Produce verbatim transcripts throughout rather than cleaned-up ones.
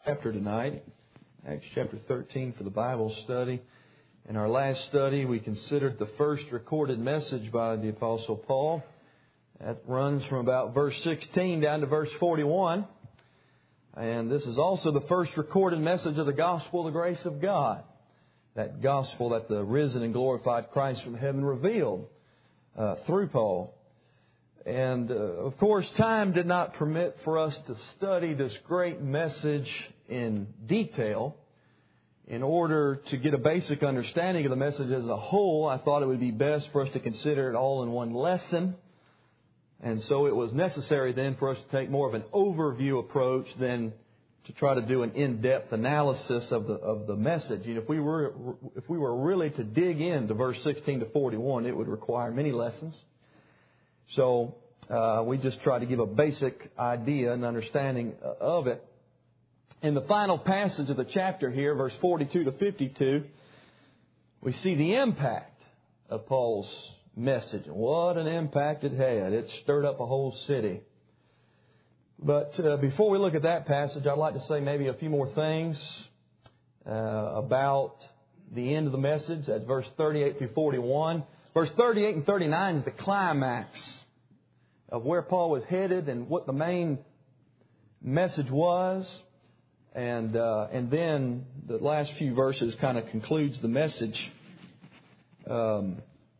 Chapter tonight, Acts chapter thirteen for the Bible study. In our last study, we considered the first recorded message by the Apostle Paul. That runs from about verse sixteen down to verse forty-one. And this is also the first recorded message of the gospel of the grace of God. That gospel that the risen and glorified Christ from heaven revealed uh, through Paul. And, uh, of course, time did not permit for us to study this great message in detail. In order to get a basic understanding of the message as a whole, I thought it would be best for us to consider it all in one lesson. And so it was necessary then for us to take more of an overview approach than to try to do an in-depth analysis of the of the message. And if we were if we were really to dig into verse sixteen to forty-one, it would require many lessons. So uh, we just try to give a basic idea and understanding of it. In the final passage of the chapter here, verse forty-two to fifty-two, we see the impact of Paul's message. What an impact it had. It stirred up a whole city. But uh, before we look at that passage, I'd like to say maybe a few more things uh, about the end of the message. That's verse thirty-eight through forty-one. Verse thirty-eight and thirty-nine is the climax of where Paul was headed and what the main message was. And uh, and then the last few verses kind of concludes the message. Um,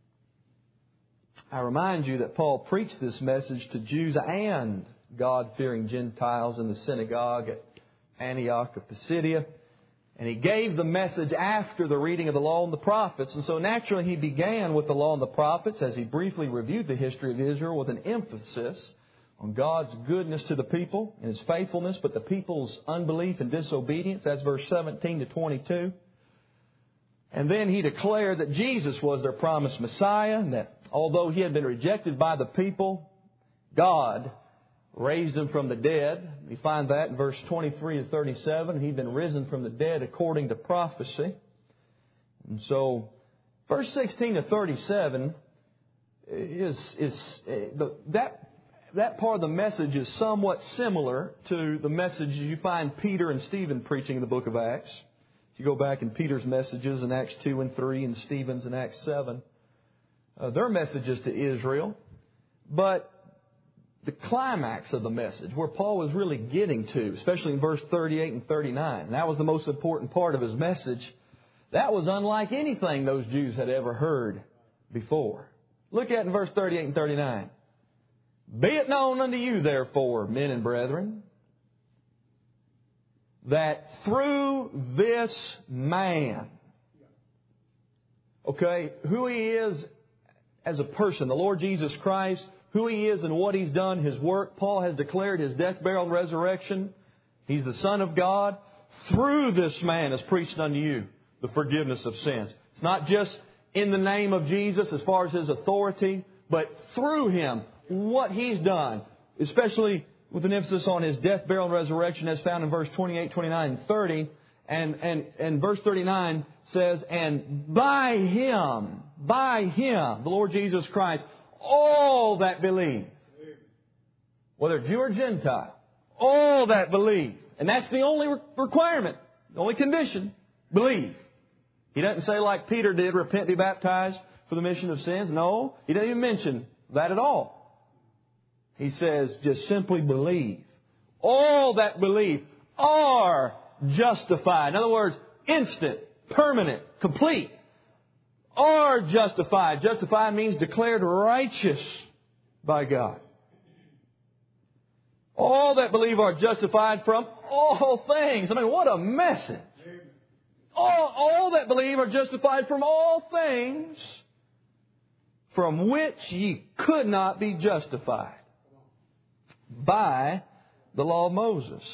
I remind you that Paul preached this message to Jews and God-fearing Gentiles in the synagogue at Antioch of Pisidia. And he gave the message after the reading of the law and the prophets. And so naturally he began with the law and the prophets as he briefly reviewed the history of Israel with an emphasis on God's goodness to the people and His faithfulness, but the people's unbelief and disobedience. That's verse seventeen to twenty-two. And then he declared that Jesus was their promised Messiah, and that although He had been rejected by the people, God raised Him from the dead. We find that in verse twenty-three to thirty-seven. He'd been risen from the dead according to prophecy. And so, verse sixteen to thirty-seven is, is the, that That part of the message is somewhat similar to the message you find Peter and Stephen preaching in the book of Acts. If you go back in Peter's messages in Acts two and three and Stephen's in Acts seven, uh, their messages to Israel. But the climax of the message, where Paul was really getting to, especially in verse thirty-eight and thirty-nine, and that was the most important part of his message, that was unlike anything those Jews had ever heard before. Look at it in verse thirty-eight and thirty-nine. Be it known unto you, therefore, men and brethren, that through this man, okay, who He is as a person, the Lord Jesus Christ, who He is and what He's done, His work, Paul has declared His death, burial, and resurrection. He's the Son of God. Through this man is preached unto you the forgiveness of sins. It's not just in the name of Jesus as far as His authority, but through Him, what He's done, especially with an emphasis on His death, burial, and resurrection as found in verse twenty-eight, twenty-nine, and thirty. And, and, and verse thirty-nine says, and by Him, by Him, the Lord Jesus Christ, all that believe, whether Jew or Gentile, all that believe. And that's the only requirement, the only condition, believe. He doesn't say like Peter did, repent, be baptized for the remission of sins. No, he doesn't even mention that at all. He says, just simply believe. All that believe are justified. In other words, instant, permanent, complete. Are justified. Justified means declared righteous by God. All that believe are justified from all things. I mean, what a message. All, all that believe are justified from all things from which ye could not be justified by the law of Moses.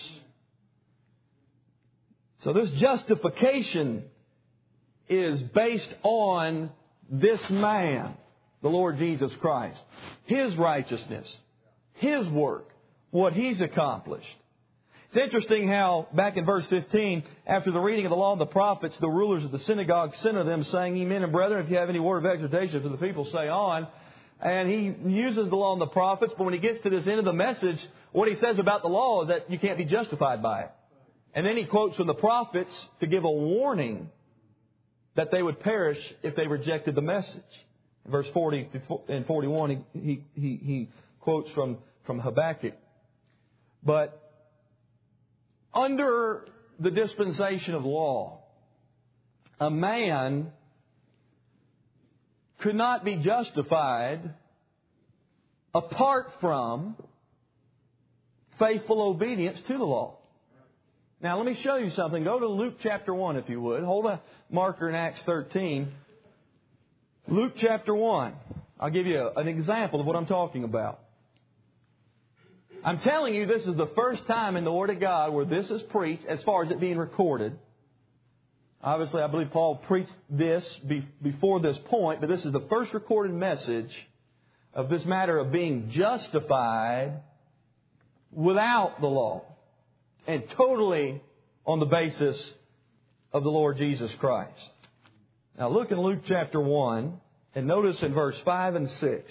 So this justification is based on this man, the Lord Jesus Christ. His righteousness, His work, what He's accomplished. It's interesting how back in verse fifteen, after the reading of the law and the prophets, the rulers of the synagogue sent to them saying, ye men and brethren, if you have any word of exhortation for the people, say on. And he uses the law and the prophets, but when he gets to this end of the message, what he says about the law is that you can't be justified by it. And then he quotes from the prophets to give a warning that they would perish if they rejected the message. In verse forty and forty-one, he, he, he quotes from, from Habakkuk. But under the dispensation of law, a man could not be justified apart from faithful obedience to the law. Now, let me show you something. Go to Luke chapter one, if you would. Hold a marker in Acts thirteen. Luke chapter one. I'll give you an example of what I'm talking about. I'm telling you, this is the first time in the Word of God where this is preached as far as it being recorded. Obviously, I believe Paul preached this before this point, but this is the first recorded message of this matter of being justified without the law and totally on the basis of the Lord Jesus Christ. Now look in Luke chapter one and notice in verse five and six.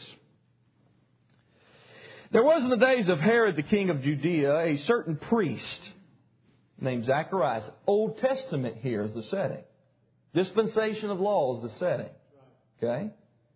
There was in the days of Herod the king of Judea a certain priest named Zacharias. Old Testament here is the setting. Dispensation of law is the setting. Okay?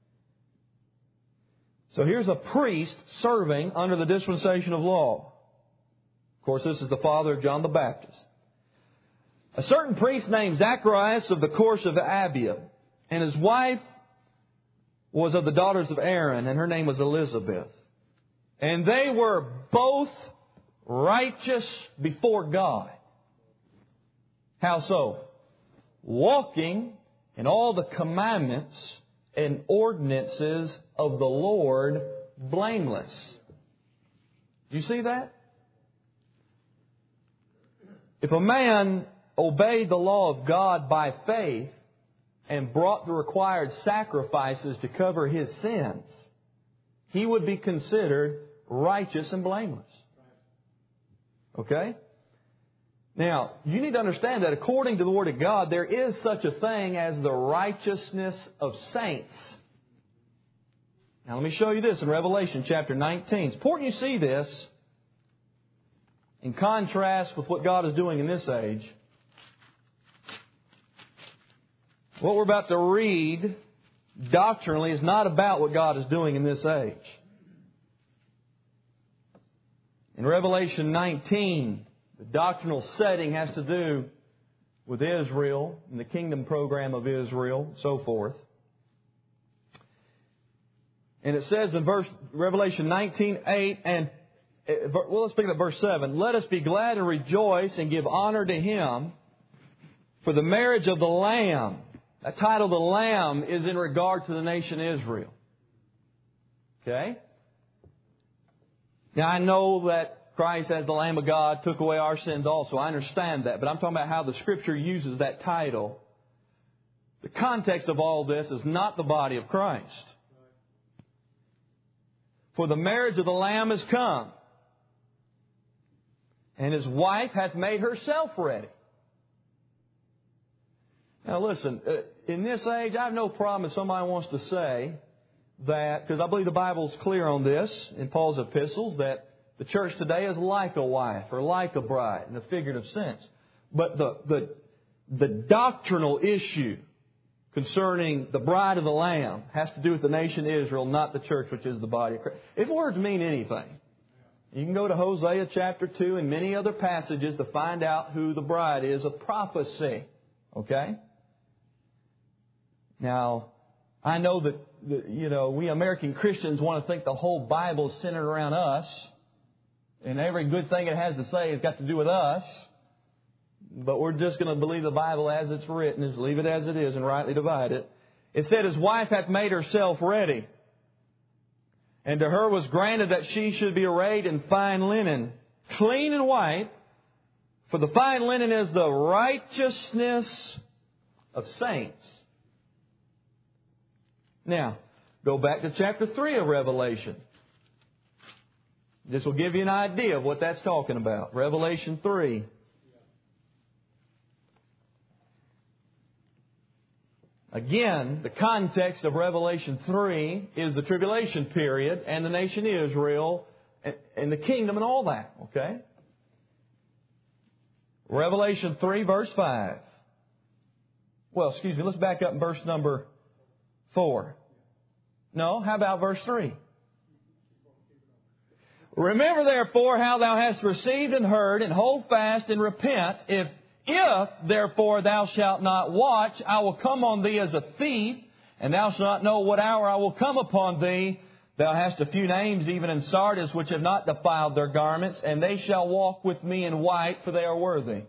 So here's a priest serving under the dispensation of law. Of course, this is the father of John the Baptist. A certain priest named Zacharias of the course of Abia, and his wife was of the daughters of Aaron, and her name was Elizabeth. And they were both righteous before God. How so? Walking in all the commandments and ordinances of the Lord blameless. Do you see that? If a man obeyed the law of God by faith and brought the required sacrifices to cover his sins, he would be considered righteous and blameless. Okay? Now, you need to understand that according to the Word of God, there is such a thing as the righteousness of saints. Now, let me show you this in Revelation chapter nineteen. It's important you see this in contrast with what God is doing in this age. What we're about to read doctrinally is not about what God is doing in this age. In Revelation nineteen, the doctrinal setting has to do with Israel and the kingdom program of Israel and so forth. And it says in verse Revelation nineteen eight, and well, let's pick up verse seven. Let us be glad and rejoice and give honor to Him for the marriage of the Lamb. That title, the Lamb, is in regard to the nation Israel. Okay? Now, I know that Christ, as the Lamb of God, took away our sins also. I understand that. But I'm talking about how the Scripture uses that title. The context of all this is not the body of Christ. For the marriage of the Lamb is come, and His wife hath made herself ready. Now listen, in this age, I have no problem if somebody wants to say that, because I believe the Bible is clear on this in Paul's epistles, that the church today is like a wife or like a bride in a figurative sense. But the, the, the doctrinal issue concerning the bride of the Lamb has to do with the nation Israel, not the church, which is the body of Christ. If words mean anything, you can go to Hosea chapter two and many other passages to find out who the bride is of prophecy. Okay? Now, I know that, that, you know, we American Christians want to think the whole Bible is centered around us, and every good thing it has to say has got to do with us. But we're just going to believe the Bible as it's written, is leave it as it is and rightly divide it. It said, His wife hath made herself ready, and to her was granted that she should be arrayed in fine linen, clean and white, for the fine linen is the righteousness of saints. Now, go back to chapter three of Revelation. This will give you an idea of what that's talking about. Revelation three. Again, the context of Revelation three is the tribulation period and the nation Israel and the kingdom and all that. Okay? Revelation three, verse five. Well, excuse me, let's back up in verse number four. No, how about verse three? Remember therefore how thou hast received and heard, and hold fast and repent. If, if therefore thou shalt not watch, I will come on thee as a thief, and thou shalt not know what hour I will come upon thee. Thou hast a few names even in Sardis which have not defiled their garments, and they shall walk with me in white, for they are worthy.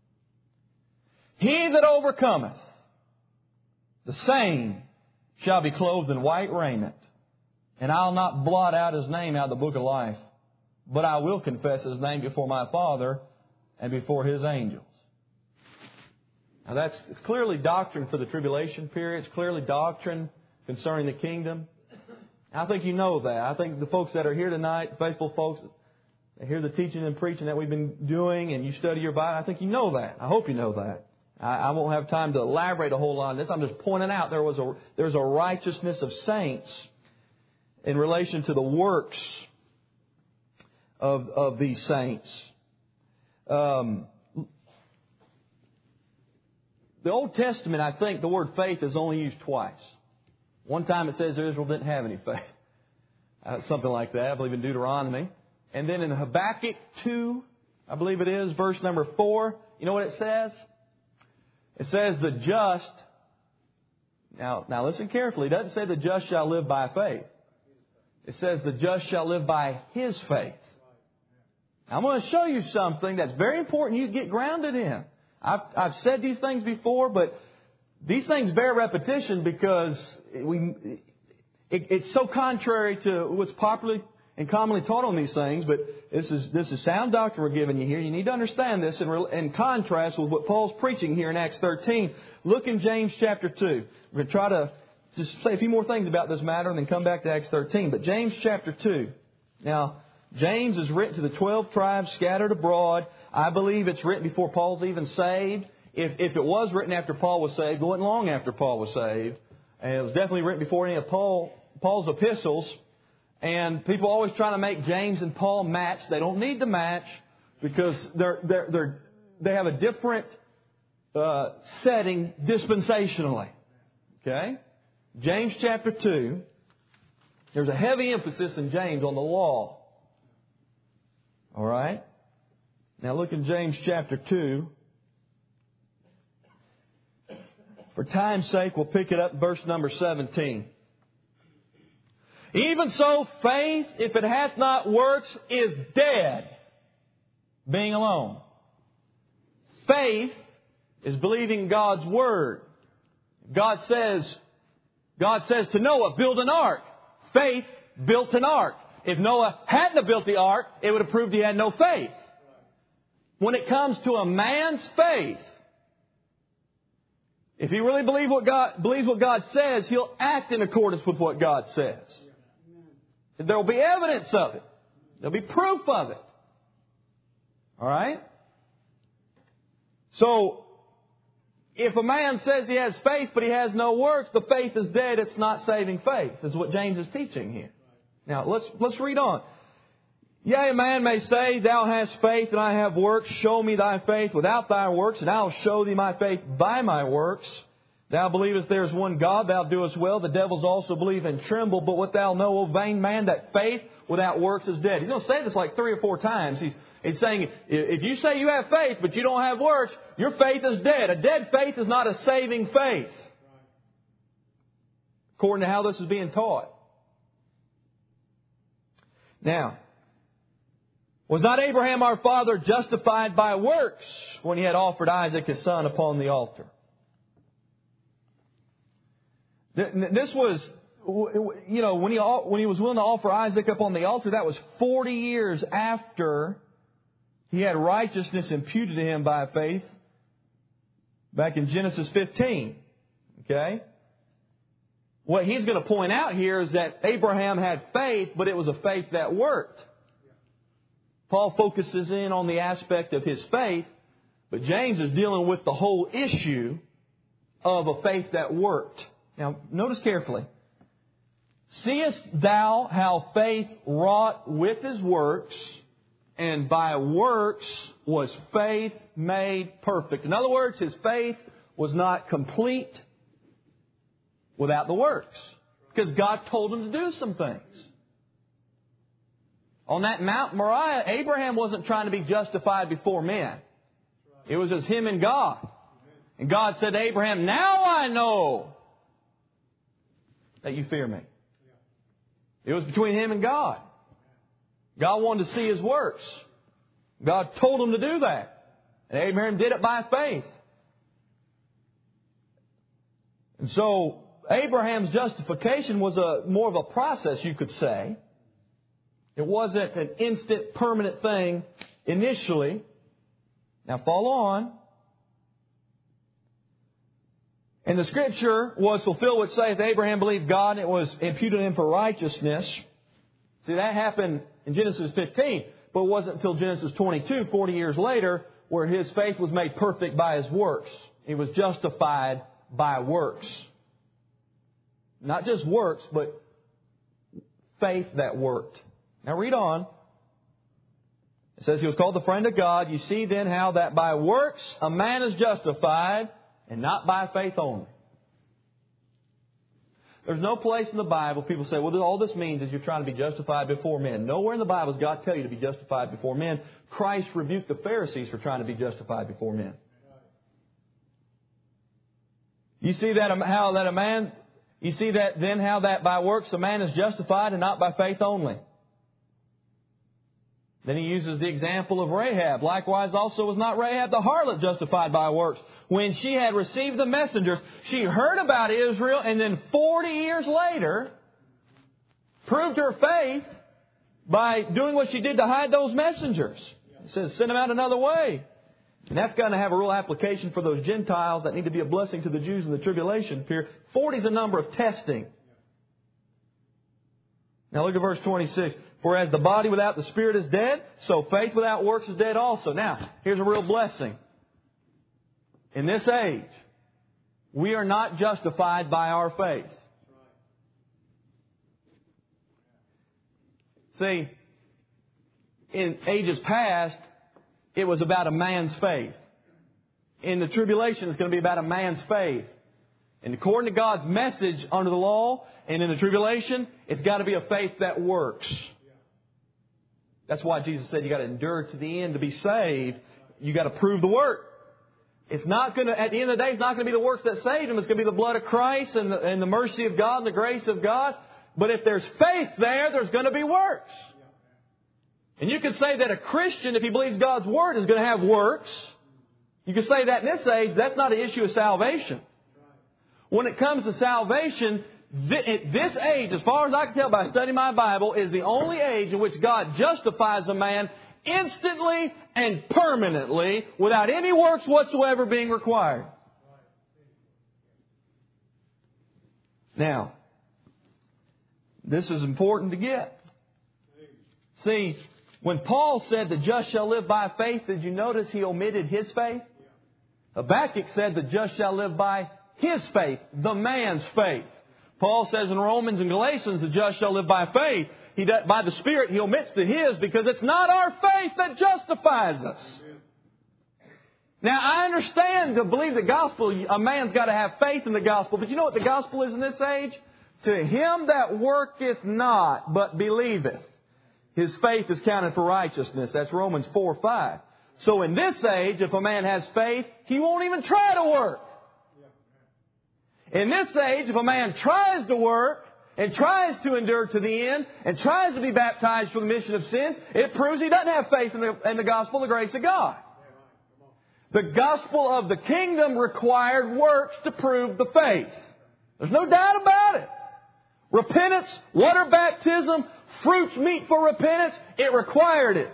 He that overcometh, the same shall be clothed in white raiment, and I'll not blot out his name out of the book of life, but I will confess his name before my Father and before his angels. Now that's it's clearly doctrine for the tribulation period. It's clearly doctrine concerning the kingdom. I think you know that. I think the folks that are here tonight, faithful folks, that hear the teaching and preaching that we've been doing, and you study your Bible, I think you know that. I hope you know that. I, I won't have time to elaborate a whole lot on this. I'm just pointing out there was a there's a righteousness of saints in relation to the works of of these saints. Um, the Old Testament, I think, the word faith is only used twice. One time it says Israel didn't have any faith. Uh, something like that, I believe in Deuteronomy. And then in Habakkuk two, I believe it is, verse number four, you know what it says? It says the just, now, now listen carefully, it doesn't say the just shall live by faith. It says the just shall live by his faith. Now, I'm going to show you something that's very important you get grounded in. I've, I've said these things before, but these things bear repetition because we, it, it's so contrary to what's popularly and commonly taught on these things. But this is this is sound doctrine we're giving you here. You need to understand this in, in contrast with what Paul's preaching here in Acts thirteen. Look in James chapter two. We're going to try to just say a few more things about this matter and then come back to Acts thirteen. But James chapter two. Now, James is written to the twelve tribes scattered abroad. I believe it's written before Paul's even saved. If, if it was written after Paul was saved, it wasn't long after Paul was saved. And it was definitely written before any of Paul, Paul's epistles. And people always try to make James and Paul match. They don't need to match because they're, they're, they're, they have a different uh, setting dispensationally. Okay? James chapter two. There's a heavy emphasis in James on the law. All right? Now look in James chapter two. For time's sake, we'll pick it up verse number seventeen. Even so, faith, if it hath not works, is dead, being alone. Faith is believing God's Word. God says, God says to Noah, build an ark. Faith built an ark. If Noah hadn't built the ark, it would have proved he had no faith. When it comes to a man's faith, if he really believes what God, believes what God says, he'll act in accordance with what God says. There will be evidence of it. There'll be proof of it. All right? So, if a man says he has faith but he has no works, the faith is dead. It's not saving faith, is what James is teaching here. Now, let's let's read on. Yea, a man may say, Thou hast faith and I have works. Show me thy faith without thy works, and I will show thee my faith by my works. Thou believest there is one God, thou doest well. The devils also believe and tremble. But what thou know, O vain man, that faith without works is dead. He's going to say this like three or four times. He's, he's saying, if you say you have faith but you don't have works, your faith is dead. A dead faith is not a saving faith, according to how this is being taught. Now, was not Abraham our father justified by works when he had offered Isaac his son upon the altar? This was, you know, when he when he was willing to offer Isaac up on the altar, that was forty years after he had righteousness imputed to him by faith back in Genesis fifteen. Okay? What he's going to point out here is that Abraham had faith, but it was a faith that worked. Paul focuses in on the aspect of his faith, but James is dealing with the whole issue of a faith that worked. Now, notice carefully. Seest thou how faith wrought with his works, and by works was faith made perfect. In other words, his faith was not complete without the works. Because God told him to do some things. On that Mount Moriah, Abraham wasn't trying to be justified before men. It was just him and God. And God said to Abraham, now I know that you fear me. It was between him and God. God wanted to see his works. God told him to do that. And Abraham did it by faith. And so Abraham's justification was a more of a process, you could say. It wasn't an instant, permanent thing initially. Now follow on. And the Scripture was fulfilled which saith, Abraham believed God, and it was imputed to him for righteousness. See, that happened in Genesis fifteen, but it wasn't until Genesis twenty-two, forty years later, where his faith was made perfect by his works. He was justified by works. Not just works, but faith that worked. Now read on. It says he was called the friend of God. You see then how that by works a man is justified, and not by faith only. There's no place in the Bible people say, well, all this means is you're trying to be justified before men. Nowhere in the Bible does God tell you to be justified before men. Christ rebuked the Pharisees for trying to be justified before men. You see that how that a man, you see that then how that by works a man is justified and not by faith only. Then he uses the example of Rahab. Likewise also was not Rahab the harlot justified by works. When she had received the messengers, she heard about Israel, and then forty years later proved her faith by doing what she did to hide those messengers. It says, send them out another way. And that's going to have a real application for those Gentiles that need to be a blessing to the Jews in the tribulation period. forty is a number of testing. Now look at verse twenty-six. For as the body without the Spirit is dead, so faith without works is dead also. Now, here's a real blessing. In this age, we are not justified by our faith. See, in ages past, it was about a man's faith. In the tribulation, it's going to be about a man's faith. And according to God's message under the law and in the tribulation, it's got to be a faith that works. That's why Jesus said you got to endure to the end to be saved. You got to prove the work. It's not going to, at the end of the day, it's not going to be the works that saved him. It's going to be the blood of Christ and the, and the mercy of God and the grace of God. But if there's faith there, there's going to be works. And you can say that a Christian, if he believes God's Word, is going to have works. You can say that in this age, that's not an issue of salvation. When it comes to salvation, this age, as far as I can tell by studying my Bible, is the only age in which God justifies a man instantly and permanently without any works whatsoever being required. Now, this is important to get. See, when Paul said the just shall live by faith, did you notice he omitted his faith? Habakkuk said the just shall live by his faith, the man's faith. Paul says in Romans and Galatians, the just shall live by faith. He does, by the Spirit, he omits the his because it's not our faith that justifies us. Now, I understand to believe the gospel, a man's got to have faith in the gospel. But you know what the gospel is in this age? To him that worketh not, but believeth, his faith is counted for righteousness. That's Romans four five. So in this age, if a man has faith, he won't even try to work. In this age, if a man tries to work and tries to endure to the end and tries to be baptized for the remission of sins, it proves he doesn't have faith in the, in the gospel, the grace of God. The gospel of the kingdom required works to prove the faith. There's no doubt about it. Repentance, water baptism, fruits meet for repentance, it required it.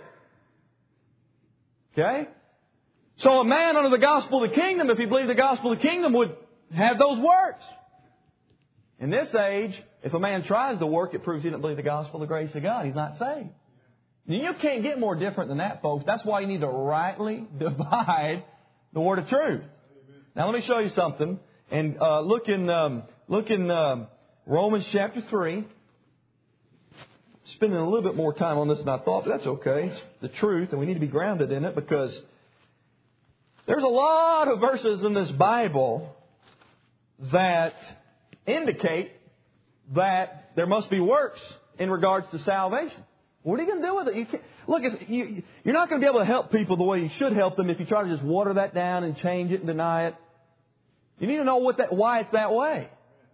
Okay? So a man under the gospel of the kingdom, if he believed the gospel of the kingdom, would have those works. In this age, if a man tries to work, it proves he doesn't believe the gospel of the grace of God. He's not saved. Now, you can't get more different than that, folks. That's why you need to rightly divide the word of truth. Now, let me show you something. And uh, look in um, look in um, Romans chapter three. spending a little bit more time on this than I thought, but that's okay. It's the truth, and we need to be grounded in it because there's a lot of verses in this Bible that indicate that there must be works in regards to salvation. What are you going to do with it? You can't, look, it's, you, you're not going to be able to help people the way you should help them if you try to just water that down and change it and deny it. You need to know what that, why it's that way.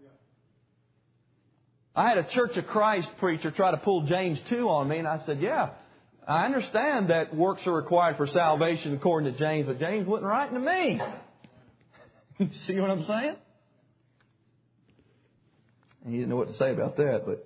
I had a Church of Christ preacher try to pull James two on me, and I said, yeah, I understand that works are required for salvation according to James, but James wasn't writing to me. See what I'm saying? And he didn't know what to say about that, but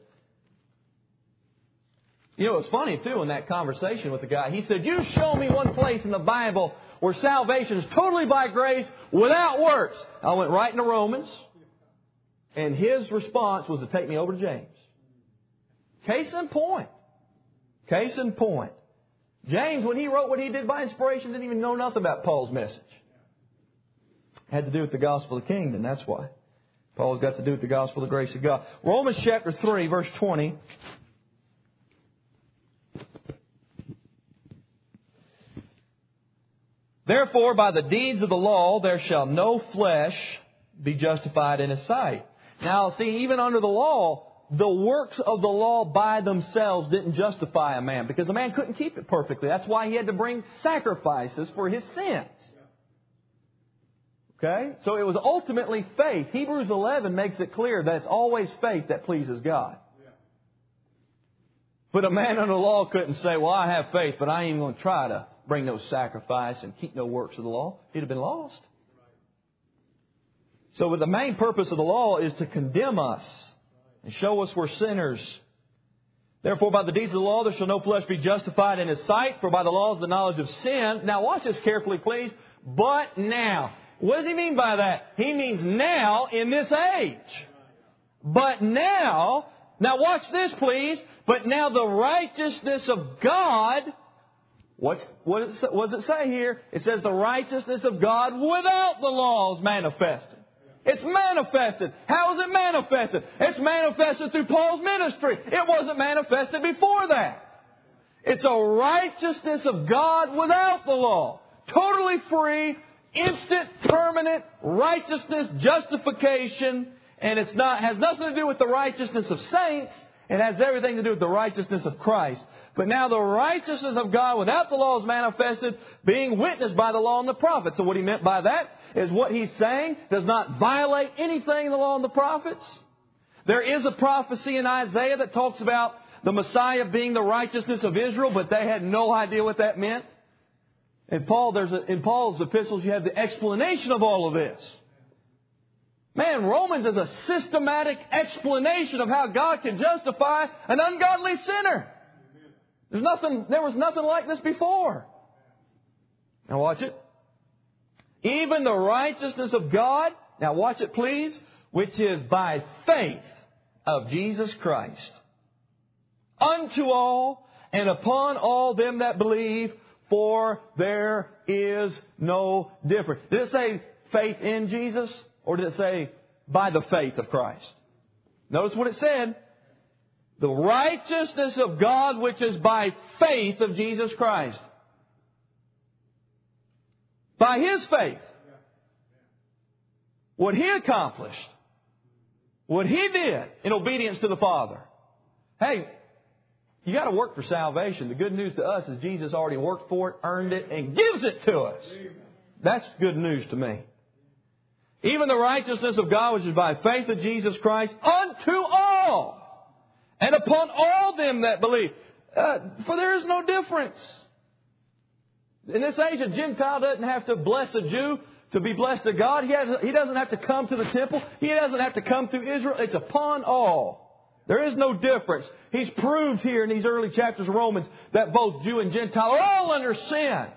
you know, it's funny, too, in that conversation with the guy. He said, you show me one place in the Bible where salvation is totally by grace without works. I went right into Romans, and his response was to take me over to James. Case in point. Case in point. James, when he wrote what he did by inspiration, didn't even know nothing about Paul's message. It had to do with the gospel of the kingdom, that's why. Paul's got to do with the gospel of the grace of God. Romans chapter three, verse twenty. Therefore, by the deeds of the law, there shall no flesh be justified in His sight. Now, see, even under the law, the works of the law by themselves didn't justify a man, because a man couldn't keep it perfectly. That's why he had to bring sacrifices for his sins. Okay? So it was ultimately faith. Hebrews eleven makes it clear that it's always faith that pleases God. But a man under the law couldn't say, well, I have faith, but I ain't even going to try to bring no sacrifice and keep no works of the law. He'd have been lost. So the main purpose of the law is to condemn us and show us we're sinners. Therefore, by the deeds of the law, there shall no flesh be justified in His sight, for by the law is the knowledge of sin. Now watch this carefully, please. But now. What does he mean by that? He means now in this age. But now, now watch this, please. But now the righteousness of God. What's, what, is, what does it say here? It says the righteousness of God without the law is manifested. It's manifested. How is it manifested? It's manifested through Paul's ministry. It wasn't manifested before that. It's a righteousness of God without the law. Totally free, instant, permanent righteousness, justification. And it's not has nothing to do with the righteousness of saints. It has everything to do with the righteousness of Christ. But now the righteousness of God without the law is manifested, being witnessed by the law and the prophets. So what he meant by that is what he's saying does not violate anything in the law and the prophets. There is a prophecy in Isaiah that talks about the Messiah being the righteousness of Israel, but they had no idea what that meant. In Paul, there's a, in Paul's epistles, you have the explanation of all of this. Man, Romans is a systematic explanation of how God can justify an ungodly sinner. There's nothing, there was nothing like this before. Now watch it. Even the righteousness of God, now watch it please, which is by faith of Jesus Christ, unto all and upon all them that believe, for there is no difference. Did it say faith in Jesus? Or did it say, by the faith of Christ? Notice what it said. The righteousness of God, which is by faith of Jesus Christ. By His faith. What He accomplished. What He did in obedience to the Father. Hey, you got to work for salvation. The good news to us is Jesus already worked for it, earned it, and gives it to us. That's good news to me. Even the righteousness of God, which is by faith of Jesus Christ, unto all, and upon all them that believe. Uh, for there is no difference. In this age, a Gentile doesn't have to bless a Jew to be blessed to God. He, has, he doesn't have to come to the temple. He doesn't have to come through Israel. It's upon all. There is no difference. He's proved here in these early chapters of Romans that both Jew and Gentile are all under sin.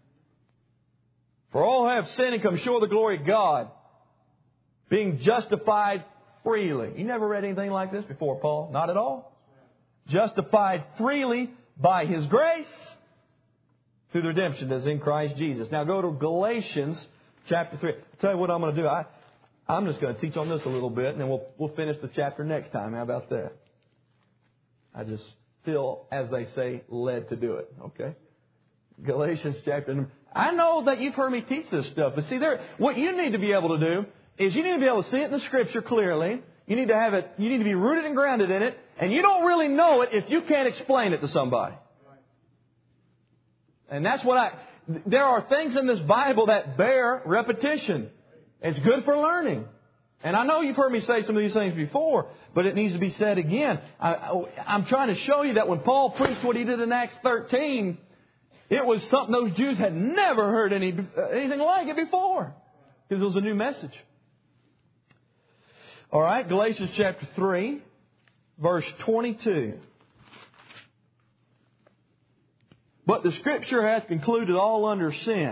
For all have sinned and come short of the glory of God, being justified freely. You never read anything like this before, Paul? Not at all. Justified freely by His grace through the redemption that is in Christ Jesus. Now go to Galatians chapter three. I'll tell you what I'm going to do. I, I'm just going to teach on this a little bit, and then we'll, we'll finish the chapter next time. How about that? I just feel, as they say, led to do it. Okay? Galatians chapter... I know that you've heard me teach this stuff, but see, there, what you need to be able to do is you need to be able to see it in the Scripture clearly. You need to have it, you need to be rooted and grounded in it, and you don't really know it if you can't explain it to somebody. And that's what I... There are things in this Bible that bear repetition. It's good for learning. And I know you've heard me say some of these things before, but it needs to be said again. I, I'm trying to show you that when Paul preached what he did in Acts thirteen, it was something those Jews had never heard any anything like it before. Because it was a new message. All right, Galatians chapter three, verse twenty-two. But the Scripture hath concluded all under sin.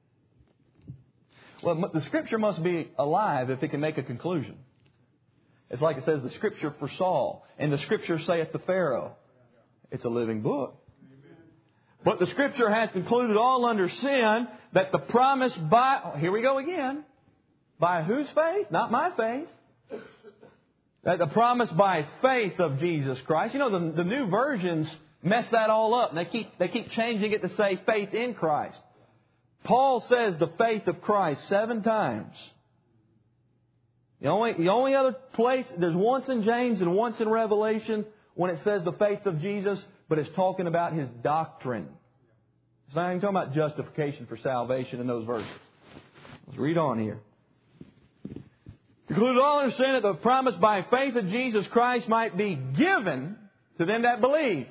Well, the Scripture must be alive if it can make a conclusion. It's like it says, the Scripture for Saul, and the Scripture saith to Pharaoh. It's a living book. But the Scripture hath concluded all under sin, that the promise by... Oh, here we go again. By whose faith? Not my faith. That the promise by faith of Jesus Christ. You know, the, the new versions mess that all up. And they keep, they keep changing it to say faith in Christ. Paul says the faith of Christ seven times. The only, the only other place, there's once in James and once in Revelation when it says the faith of Jesus, but it's talking about His doctrine. It's not even talking about justification for salvation in those verses. Let's read on here. Concluded all understand that the promise by faith of Jesus Christ might be given to them that believe.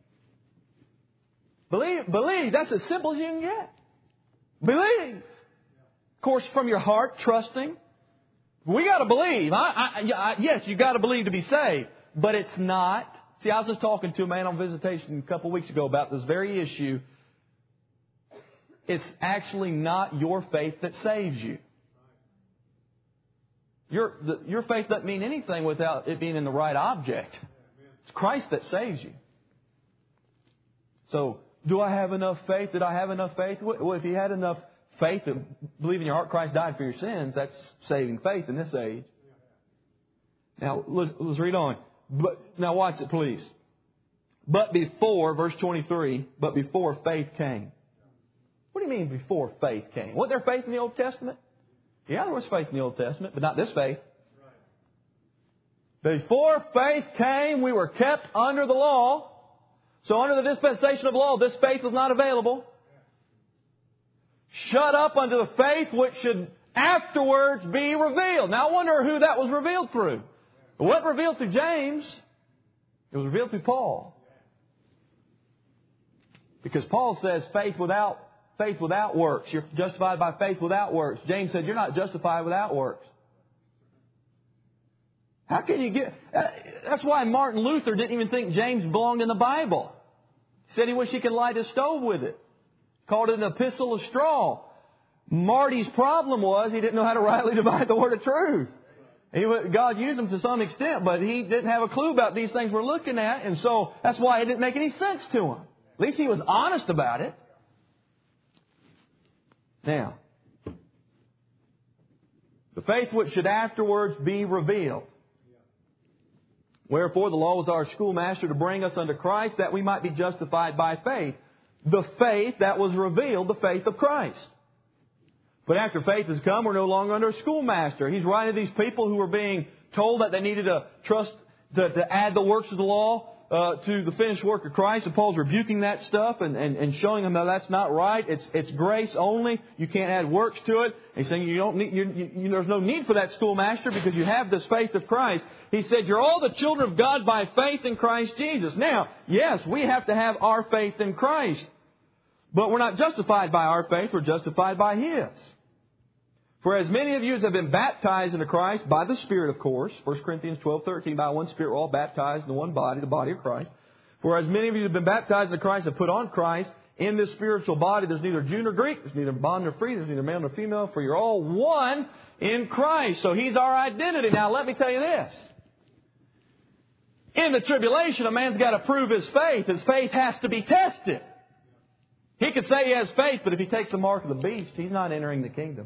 Believe, believe. That's as simple as you can get. Believe. Of course, from your heart, trusting. We got to believe. I, I, I, yes, you got to believe to be saved, but it's not. See, I was just talking to a man on visitation a couple of weeks ago about this very issue. It's actually not your faith that saves you. Your, the, your faith doesn't mean anything without it being in the right object. It's Christ that saves you. So, do I have enough faith? Did I have enough faith? Well, if you had enough faith to believe in your heart Christ died for your sins, that's saving faith in this age. Now, let's, let's read on. But now watch it, please. But before, verse twenty-three, but before faith came. What do you mean before faith came? Wasn't there faith in the Old Testament? Yeah, there was faith in the Old Testament, but not this faith. Before faith came, we were kept under the law. So under the dispensation of law, this faith was not available. Shut up unto the faith which should afterwards be revealed. Now I wonder who that was revealed through. It wasn't revealed through James. It was revealed through Paul. Because Paul says faith without faith without works. You're justified by faith without works. James said you're not justified without works. How can you get... That's why Martin Luther didn't even think James belonged in the Bible. He said he wished he could light his stove with it. Called it an epistle of straw. Marty's problem was he didn't know how to rightly divide the word of truth. He, God used him to some extent, but he didn't have a clue about these things we're looking at, and so that's why it didn't make any sense to him. At least he was honest about it. Now, the faith which should afterwards be revealed. Wherefore the law was our schoolmaster to bring us unto Christ, that we might be justified by faith. The faith that was revealed, the faith of Christ. But after faith has come, we're no longer under a schoolmaster. He's writing to these people who were being told that they needed to trust, to, to add the works of the law uh, to the finished work of Christ. And Paul's rebuking that stuff and, and, and showing them that that's not right. It's it's grace only. You can't add works to it. He's saying you don't need. You, you, you, there's no need for that schoolmaster because you have this faith of Christ. He said you're all the children of God by faith in Christ Jesus. Now, yes, we have to have our faith in Christ, but we're not justified by our faith. We're justified by His. For as many of you as have been baptized into Christ, by the Spirit, of course, First Corinthians twelve thirteen, by one Spirit we're all baptized into one body, the body of Christ. For as many of you have been baptized into Christ have put on Christ. In this spiritual body there's neither Jew nor Greek, there's neither bond nor free, there's neither male nor female, for you're all one in Christ. So He's our identity. Now let me tell you this. In the tribulation, a man's got to prove his faith. His faith has to be tested. He could say he has faith, but if he takes the mark of the beast, he's not entering the kingdom.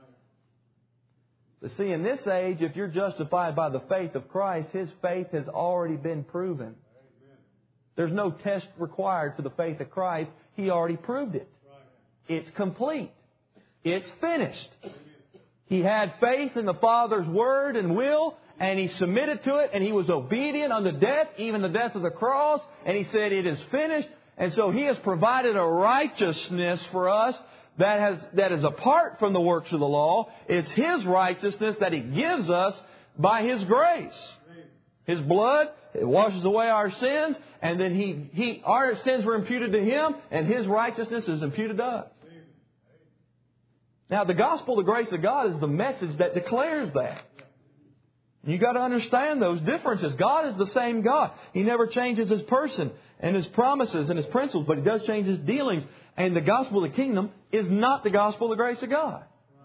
But see, in this age, if you're justified by the faith of Christ, His faith has already been proven. There's no test required for the faith of Christ. He already proved it. It's complete. It's finished. He had faith in the Father's Word and will, and He submitted to it, and He was obedient unto death, even the death of the cross, and He said, it is finished. And so He has provided a righteousness for us that has that is apart from the works of the law. It's His righteousness that He gives us by His grace. His blood, it washes away our sins, and then He, He, our sins were imputed to Him, and His righteousness is imputed to us. Now, the gospel, the grace of God, is the message that declares that. You've got to understand those differences. God is the same God. He never changes His person and His promises and His principles, but He does change His dealings. And the gospel of the kingdom is not the gospel of the grace of God.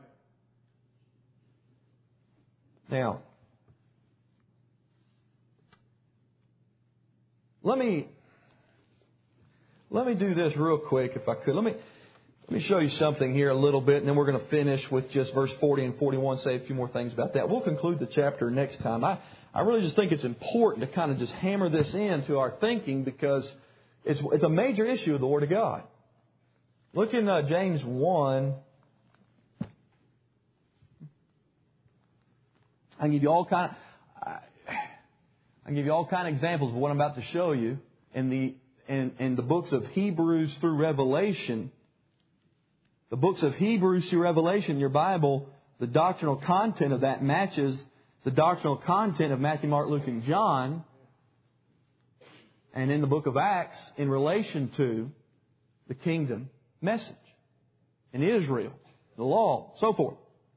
Now, let me let me do this real quick, if I could. Let me let me show you something here a little bit, and then we're going to finish with just verse forty and forty-one. Say a few more things about that. We'll conclude the chapter next time. I I really just think it's important to kind of just hammer this into our thinking, because it's it's a major issue of the Word of God. Look in uh, James one. I can give you all kind. Of, I, I can give you all kind of examples of what I'm about to show you in the in, in the books of Hebrews through Revelation. The books of Hebrews through Revelation, your Bible, the doctrinal content of that matches the doctrinal content of Matthew, Mark, Luke, and John. And in the book of Acts, in relation to the kingdom message in Israel, the law, so forth.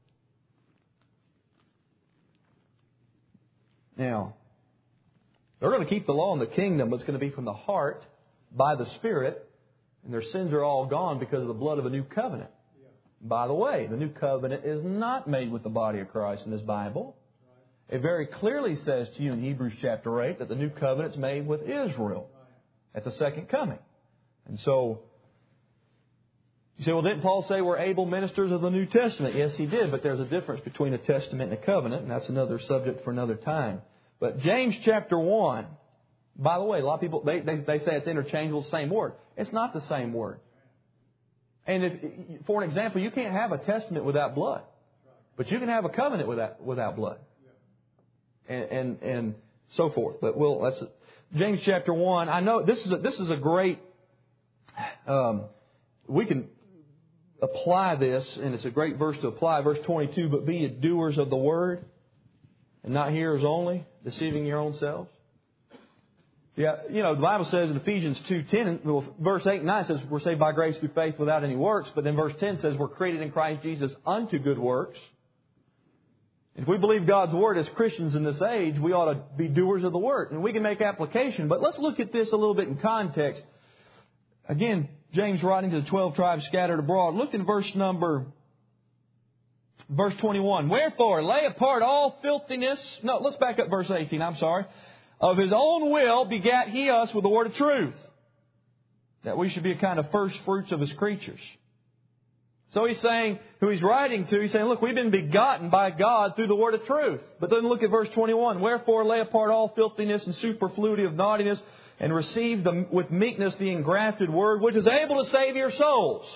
Now, they're going to keep the law in the kingdom, but it's going to be from the heart by the Spirit. And their sins are all gone because of the blood of a new covenant. Yeah. By the way, the new covenant is not made with the body of Christ in this Bible. Right. It very clearly says to you in Hebrews chapter eight that the new covenant is made with Israel right. at the second coming. And so, you say, well, didn't Paul say we're able ministers of the New Testament? Yes, he did, but there's a difference between a testament and a covenant, and that's another subject for another time. But James chapter one, by the way, a lot of people, they, they, they say it's interchangeable, same word. It's not the same word. And if, for an example, you can't have a testament without blood. But you can have a covenant without, without blood. And, and, and so forth. But we'll, that's James chapter one. I know this is a, this is a great, um, we can apply this, and it's a great verse to apply. Verse twenty-two, but be ye doers of the word, and not hearers only, deceiving your own selves. Yeah, you know, the Bible says in Ephesians two ten, well, verse eight and nine says we're saved by grace through faith without any works. But then verse ten says we're created in Christ Jesus unto good works. If we believe God's Word as Christians in this age, we ought to be doers of the Word. And we can make application. But let's look at this a little bit in context. Again, James writing to the twelve tribes scattered abroad. Look in verse number, verse twenty-one. Wherefore, lay apart all filthiness. No, let's back up verse eighteen. I'm sorry. Of His own will begat He us with the word of truth, that we should be a kind of first fruits of His creatures. So He's saying, who He's writing to, He's saying, look, we've been begotten by God through the word of truth. But then look at verse twenty-one. Wherefore lay apart all filthiness and superfluity of naughtiness, and receive the, with meekness the engrafted word, which is able to save your souls.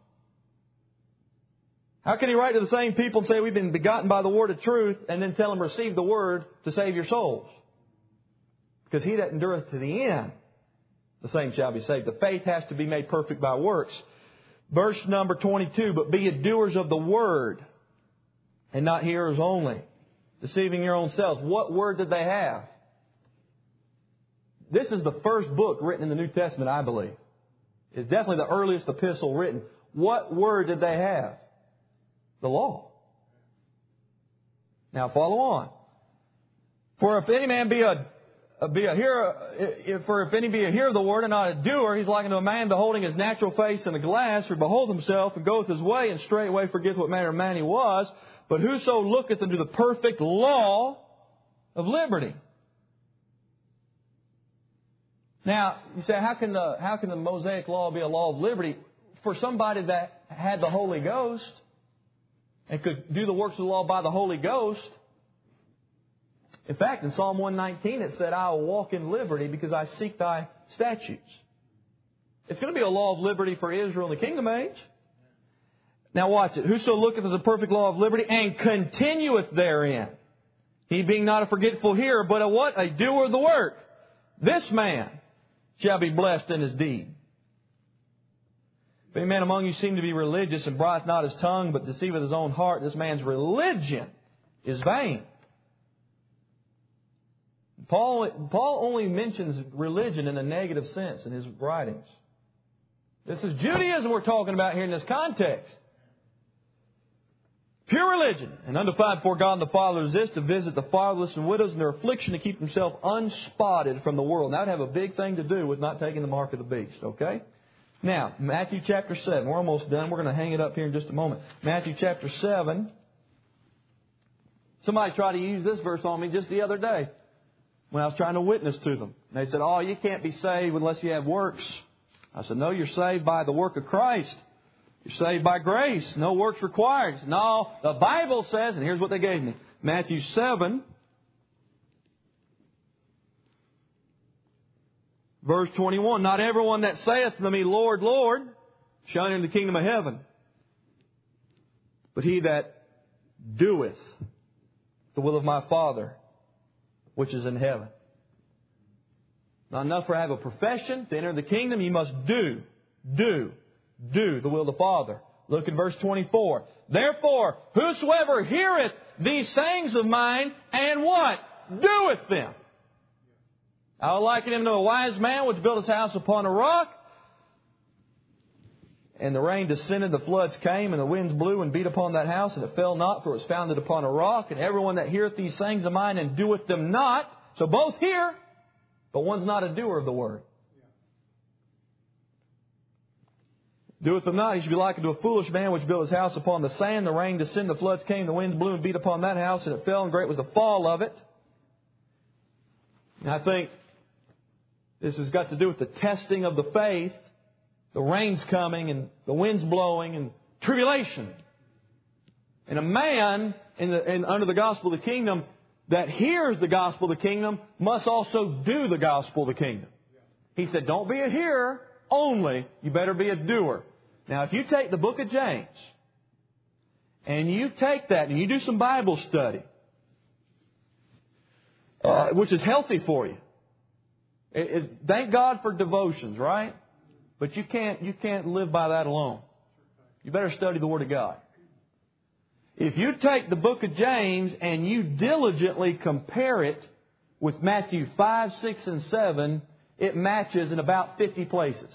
How can He write to the same people and say we've been begotten by the word of truth, and then tell them receive the word to save your souls? Because he that endureth to the end, the same shall be saved. The faith has to be made perfect by works. Verse number twenty-two, but be ye doers of the word, and not hearers only, deceiving your own selves. What word did they have? This is the first book written in the New Testament, I believe. It's definitely the earliest epistle written. What word did they have? The law. Now follow on. For if any man be a Be a hearer, for if any be a hearer of the word and not a doer, he's like unto a man beholding his natural face in a glass, who beholdeth himself and goeth his way, and straightway forgeth what manner of man he was. But whoso looketh into the perfect law of liberty. Now, you say, how can the how can the Mosaic law be a law of liberty? For somebody that had the Holy Ghost and could do the works of the law by the Holy Ghost, In fact, in Psalm one nineteen it said, I will walk in liberty because I seek thy statutes. It's going to be a law of liberty for Israel in the kingdom age. Now watch it. Whoso looketh at the perfect law of liberty and continueth therein, he being not a forgetful hearer, but a what? A doer of the work. This man shall be blessed in his deed. If any man among you seem to be religious and brideth not his tongue, but deceiveth his own heart, this man's religion is vain. Paul, Paul only mentions religion in a negative sense in his writings. This is Judaism we're talking about here in this context. Pure religion and undefiled before God and the Father is this, to visit the fatherless and widows in their affliction, to keep himself unspotted from the world. And that would have a big thing to do with not taking the mark of the beast, okay? Now, Matthew chapter seven. We're almost done. We're going to hang it up here in just a moment. Matthew chapter seven. Somebody tried to use this verse on me just the other day when I was trying to witness to them. And they said, oh, you can't be saved unless you have works. I said, no, you're saved by the work of Christ. You're saved by grace. No works required. No, the Bible says, and here's what they gave me. Matthew seven, verse twenty-one. Not everyone that saith to me, Lord, Lord, shall enter the kingdom of heaven, but he that doeth the will of my Father, which is in heaven. Not enough for have a profession to enter the kingdom. You must do, do, do the will of the Father. Look at verse twenty-four. Therefore, whosoever heareth these sayings of mine, and what? Doeth them. I will liken him to a wise man which built his house upon a rock. And the rain descended, the floods came, and the winds blew and beat upon that house, and it fell not, for it was founded upon a rock. And everyone that heareth these sayings of mine, and doeth them not, so both hear, but one's not a doer of the word. Doeth them not, he should be likened to a foolish man which built his house upon the sand. The rain descended, the floods came, the winds blew and beat upon that house, and it fell, and great was the fall of it. And I think this has got to do with the testing of the faith. The rain's coming, and the wind's blowing, and tribulation. And a man in the, in, under the gospel of the kingdom that hears the gospel of the kingdom must also do the gospel of the kingdom. He said, don't be a hearer only, you better be a doer. Now, if you take the book of James, and you take that and you do some Bible study, uh, which is healthy for you. It, it, thank God for devotions, right? But you can't, you can't live by that alone. You better study the Word of God. If you take the book of James and you diligently compare it with Matthew five, six, and seven, it matches in about fifty places.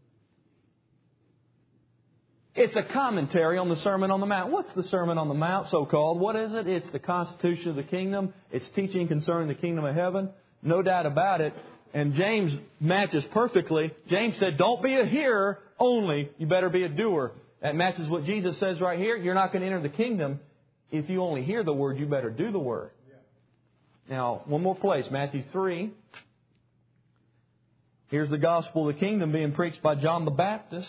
It's a commentary on the Sermon on the Mount. What's the Sermon on the Mount, so-called? What is it? It's the constitution of the kingdom. It's teaching concerning the kingdom of heaven. No doubt about it. And James matches perfectly. James said, don't be a hearer only. You better be a doer. That matches what Jesus says right here. You're not going to enter the kingdom if you only hear the word. You better do the word. Now, one more place. Matthew three. Here's the gospel of the kingdom being preached by John the Baptist.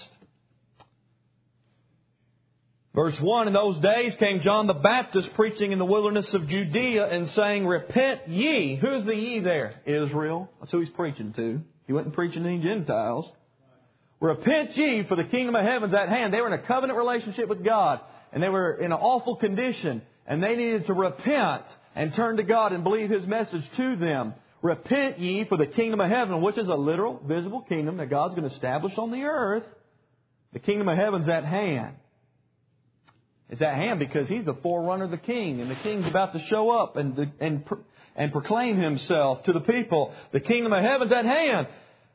Verse one, in those days came John the Baptist preaching in the wilderness of Judea and saying, repent ye. Who's the ye there? Israel. That's who he's preaching to. He wasn't preaching to any Gentiles. Repent ye, for the kingdom of heaven is at hand. They were in a covenant relationship with God. And they were in an awful condition. And they needed to repent and turn to God and believe His message to them. Repent ye, for the kingdom of heaven, which is a literal, visible kingdom that God's going to establish on the earth. The kingdom of heaven's at hand. It's at hand because He's the forerunner of the King. And the King's about to show up and, and, and proclaim Himself to the people. The kingdom of heaven's at hand.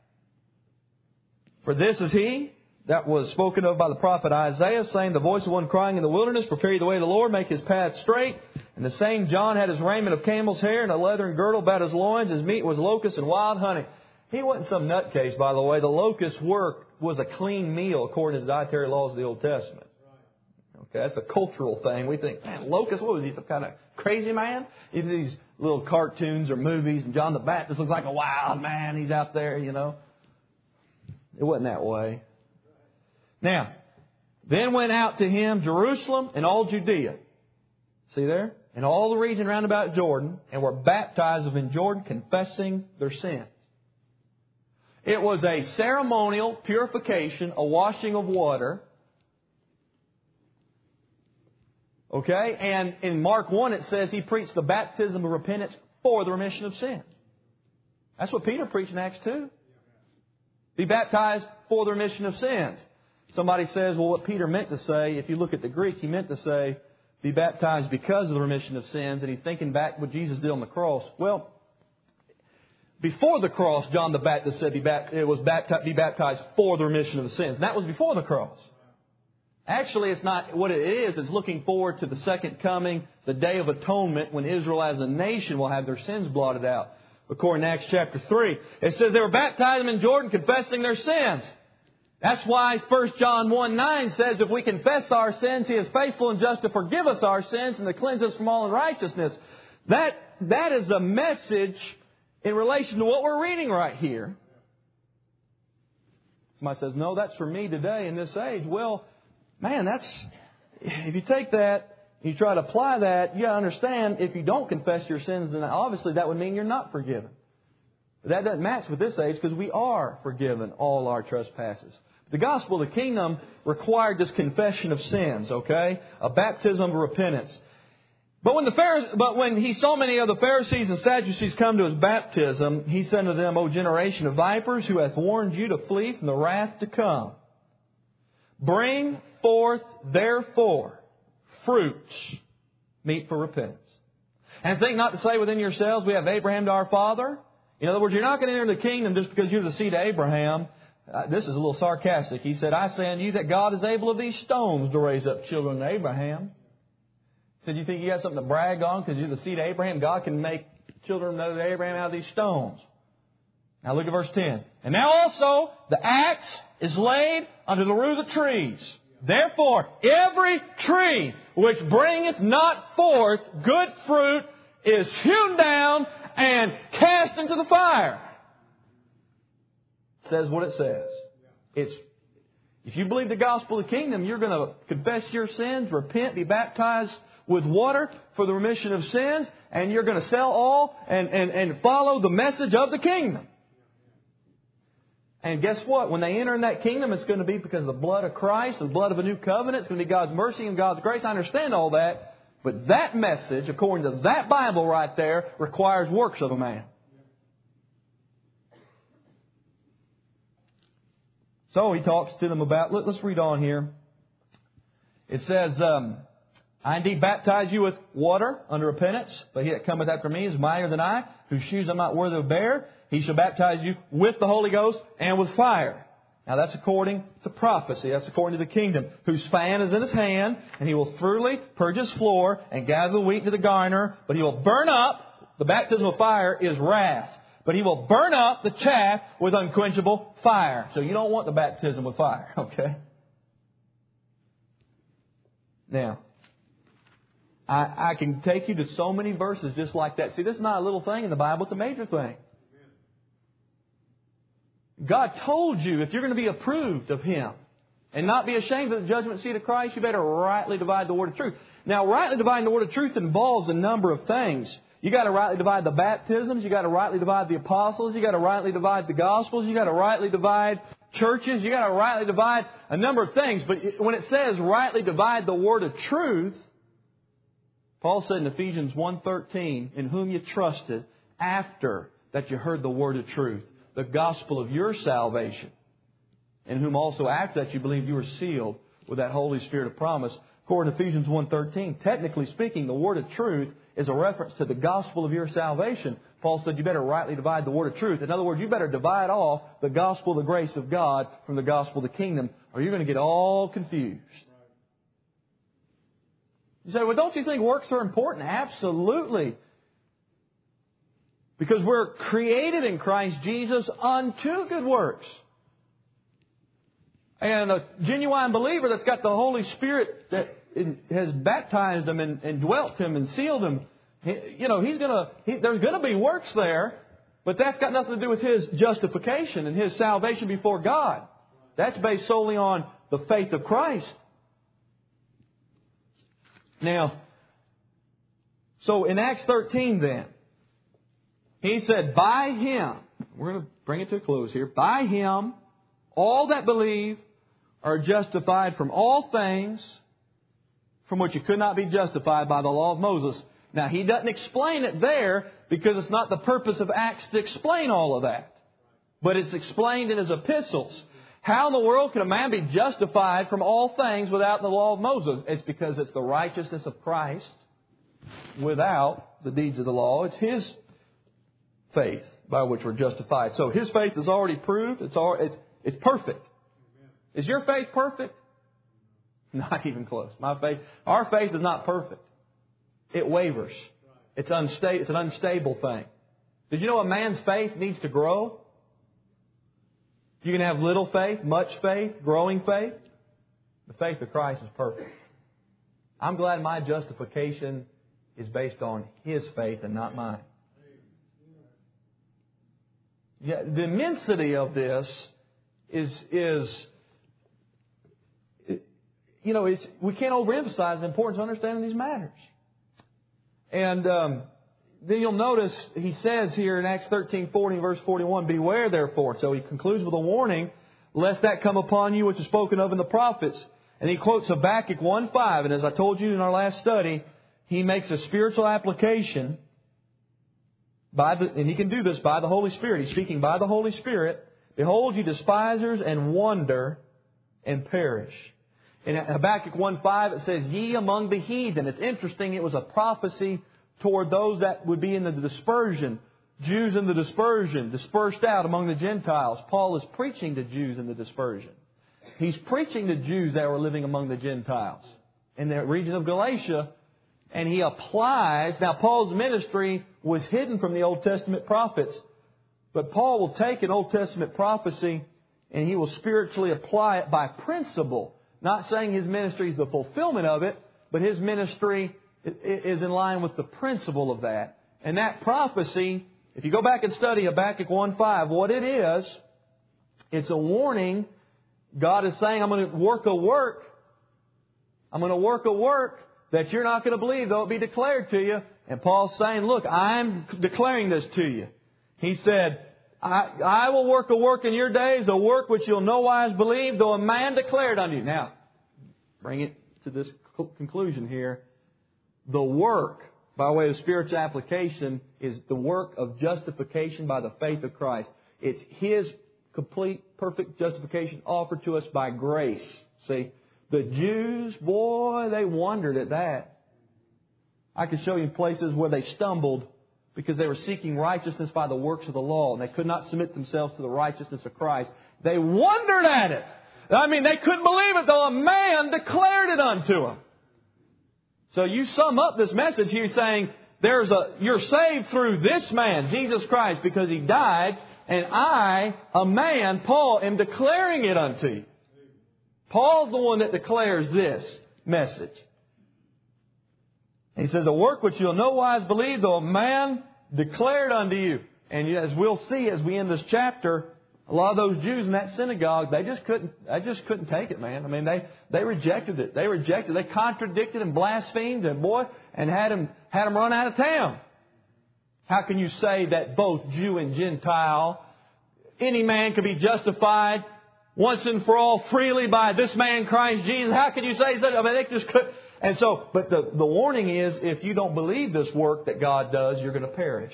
For this is He that was spoken of by the prophet Isaiah, saying, the voice of one crying in the wilderness, prepare ye the way of the Lord, make His path straight. And the same John had his raiment of camel's hair and a leathern girdle about his loins. His meat was locusts and wild honey. He wasn't some nutcase, by the way. The locust work was a clean meal according to the dietary laws of the Old Testament. Okay, that's a cultural thing. We think, man, locust, what was he, some kind of crazy man? These these little cartoons or movies, and John the Baptist looks like a wild man. He's out there, you know. It wasn't that way. Now, then went out to him Jerusalem and all Judea. See there? In all the region round about Jordan, and were baptized of in Jordan, confessing their sins. It was a ceremonial purification, a washing of water. Okay? And in Mark one it says He preached the baptism of repentance for the remission of sin. That's what Peter preached in Acts two. Be baptized for the remission of sins. Somebody says, well, what Peter meant to say, if you look at the Greek, he meant to say, be baptized because of the remission of sins. And he's thinking back what Jesus did on the cross. Well, before the cross, John the Baptist said be bapt- it was baptized, be baptized for the remission of the sins. And that was before the cross. Actually, it's not what it is. It's looking forward to the second coming, the Day of Atonement, when Israel as a nation will have their sins blotted out. According to Acts chapter three, it says they were baptized in Jordan, confessing their sins. That's why First John one nine says, if we confess our sins, He is faithful and just to forgive us our sins and to cleanse us from all unrighteousness. That, that is a message in relation to what we're reading right here. Somebody says, no, that's for me today in this age. Well, man, that's, if you take that, you try to apply that, you got to understand, if you don't confess your sins, then obviously that would mean you're not forgiven. But that doesn't match with this age, because we are forgiven all our trespasses. The gospel of the kingdom required this confession of sins, okay? A baptism of repentance. But when the Pharisees, but when He saw many of the Pharisees and Sadducees come to His baptism, He said to them, O generation of vipers, who hath warned you to flee from the wrath to come? Bring forth therefore fruits meet for repentance. And think not to say within yourselves, we have Abraham to our father. In other words, you're not going to enter the kingdom just because you're the seed of Abraham. Uh, this is a little sarcastic. He said, I say unto you that God is able of these stones to raise up children of Abraham. He said, you think you got something to brag on because you're the seed of Abraham? God can make children of Abraham out of these stones. Now look at verse ten. And now also the axe is laid under the root of the trees. Therefore, every tree which bringeth not forth good fruit is hewn down and cast into the fire. It says what it says. It's, if you believe the gospel of the kingdom, you're going to confess your sins, repent, be baptized with water for the remission of sins, and you're going to sell all and, and, and follow the message of the kingdom. And guess what? When they enter in that kingdom, it's going to be because of the blood of Christ, the blood of a new covenant. It's going to be God's mercy and God's grace. I understand all that. But that message, according to that Bible right there, requires works of a man. So He talks to them about, let, let's read on here. It says, um, I indeed baptize you with water under repentance, but He that cometh after me is mightier than I, whose shoes I'm not worthy to bear. He shall baptize you with the Holy Ghost and with fire. Now that's according to prophecy. That's according to the kingdom. Whose fan is in His hand, and He will thoroughly purge His floor and gather the wheat into the garner. But He will burn up, the baptism of fire is wrath. But He will burn up the chaff with unquenchable fire. So you don't want the baptism with fire, okay? Now, I, I can take you to so many verses just like that. See, this is not a little thing in the Bible. It's a major thing. God told you if you're going to be approved of Him and not be ashamed of the judgment seat of Christ, you better rightly divide the word of truth. Now, rightly dividing the word of truth involves a number of things. You got to rightly divide the baptisms. You got to rightly divide the apostles. You got to rightly divide the gospels. You got to rightly divide churches. You got to rightly divide a number of things. But when it says rightly divide the word of truth, Paul said in Ephesians one thirteen, in whom you trusted after that you heard the word of truth, the gospel of your salvation, in whom also after that you believed you were sealed with that Holy Spirit of promise. According to Ephesians one thirteen, technically speaking, the word of truth is a reference to the gospel of your salvation. Paul said you better rightly divide the word of truth. In other words, you better divide off the gospel of the grace of God from the gospel of the kingdom, or you're going to get all confused. You say, well, don't you think works are important? Absolutely. Because we're created in Christ Jesus unto good works. And a genuine believer that's got the Holy Spirit that has baptized him and, and dwelt him and sealed him, you know, he's gonna. He, there's going to be works there, but that's got nothing to do with his justification and his salvation before God. That's based solely on the faith of Christ. Now, So in Acts thirteen then, He said, by Him, we're going to bring it to a close here, by Him, all that believe are justified from all things from which you could not be justified by the law of Moses. Now, He doesn't explain it there because it's not the purpose of Acts to explain all of that. But it's explained in His epistles. How in the world can a man be justified from all things without the law of Moses? It's because it's the righteousness of Christ without the deeds of the law. It's His faith by which we're justified. So His faith is already proved. It's all, it's, it's perfect. Is your faith perfect? Not even close. My faith, our faith is not perfect. It wavers. It's unstable. It's an unstable thing. Did you know a man's faith needs to grow? You can have little faith, much faith, growing faith. The faith of Christ is perfect. I'm glad my justification is based on His faith and not mine. Yeah, the immensity of this is, is you know, it's, we can't overemphasize the importance of understanding these matters. And um, then you'll notice he says here in Acts thirteen forty, verse forty-one, beware therefore. So he concludes with a warning, lest that come upon you which is spoken of in the prophets. And he quotes Habakkuk one five. And as I told you in our last study, he makes a spiritual application by the, and he can do this by the Holy Spirit. He's speaking by the Holy Spirit. Behold, you despisers, and wonder, and perish. In Habakkuk one five, it says, ye among the heathen. It's interesting, it was a prophecy toward those that would be in the dispersion. Jews in the dispersion, dispersed out among the Gentiles. Paul is preaching to Jews in the dispersion. He's preaching to Jews that were living among the Gentiles in the region of Galatia. And he applies, now Paul's ministry was hidden from the Old Testament prophets. But Paul will take an Old Testament prophecy and he will spiritually apply it by principle. Not saying his ministry is the fulfillment of it, but his ministry is in line with the principle of that. And that prophecy, if you go back and study Habakkuk one five, what it is, it's a warning. God is saying, I'm going to work a work. I'm going to work a work that you're not going to believe, though it be declared to you. And Paul's saying, look, I'm declaring this to you. He said, I, I will work a work in your days, a work which you'll no wise believe, though a man declared unto you. Now, bring it to this conclusion here. The work, by way of spiritual application, is the work of justification by the faith of Christ. It's His complete, perfect justification offered to us by grace. See, the Jews, boy, they wondered at that. I could show you places where they stumbled because they were seeking righteousness by the works of the law, and they could not submit themselves to the righteousness of Christ. They wondered at it. I mean, they couldn't believe it, though a man declared it unto them. So you sum up this message here saying, there's a, you're saved through this man, Jesus Christ, because He died, and I, a man, Paul, am declaring it unto you. Paul's the one that declares this message. He says, a work which you'll no wise believe, though a man declared unto you. And as we'll see as we end this chapter, a lot of those Jews in that synagogue, they just couldn't, they just couldn't take it, man. I mean, they, they rejected it. They rejected it. They contradicted and blasphemed and boy, and had him, had him run out of town. How can you say that both Jew and Gentile, any man can be justified once and for all freely by this man Christ Jesus? How can you say that? I mean, they just couldn't. And so, but the, the warning is, if you don't believe this work that God does, you're going to perish.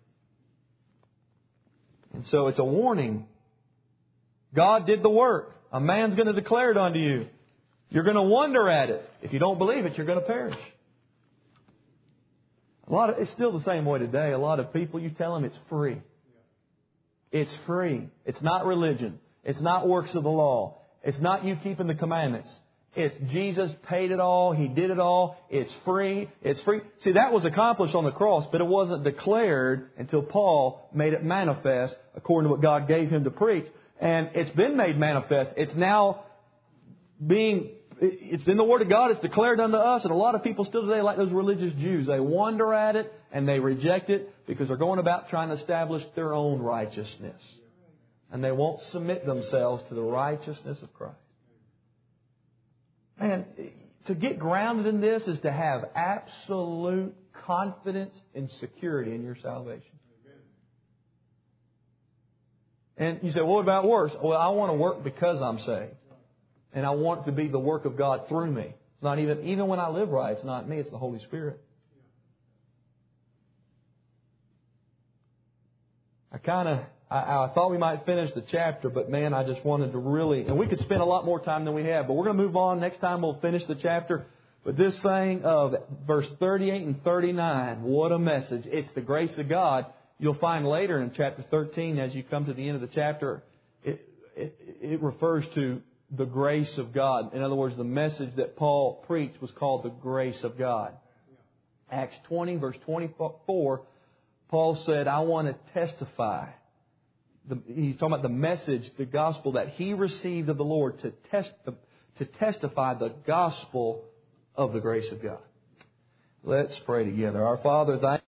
And so it's a warning. God did the work. A man's going to declare it unto you. You're going to wonder at it. If you don't believe it, you're going to perish. A lot of, it's still the same way today. A lot of people, you tell them it's free. It's free. It's not religion. It's not works of the law. It's not you keeping the commandments. It's Jesus paid it all. He did it all. It's free. It's free. See, that was accomplished on the cross, but it wasn't declared until Paul made it manifest according to what God gave him to preach. And it's been made manifest. It's now being, it's in the Word of God. It's declared unto us. And a lot of people still today, like those religious Jews, they wonder at it and they reject it because they're going about trying to establish their own righteousness. And they won't submit themselves to the righteousness of Christ. Man, to get grounded in this is to have absolute confidence and security in your salvation. And you say, well, what about works? Well, I want to work because I'm saved. And I want it to be the work of God through me. It's not even, even when I live right, it's not me, it's the Holy Spirit. I kind of, I, I thought we might finish the chapter, but man, I just wanted to really, and we could spend a lot more time than we have, but we're going to move on. Next time we'll finish the chapter. But this saying of verse thirty-eight and thirty-nine, what a message. It's the grace of God. You'll find later in chapter thirteen, as you come to the end of the chapter, it, it, it refers to the grace of God. In other words, the message that Paul preached was called the grace of God. Acts twenty, verse twenty-four, Paul said, I want to testify. The, he's talking about the message, the gospel that he received of the Lord to, test, to testify the gospel of the grace of God. Let's pray together. Our Father, thank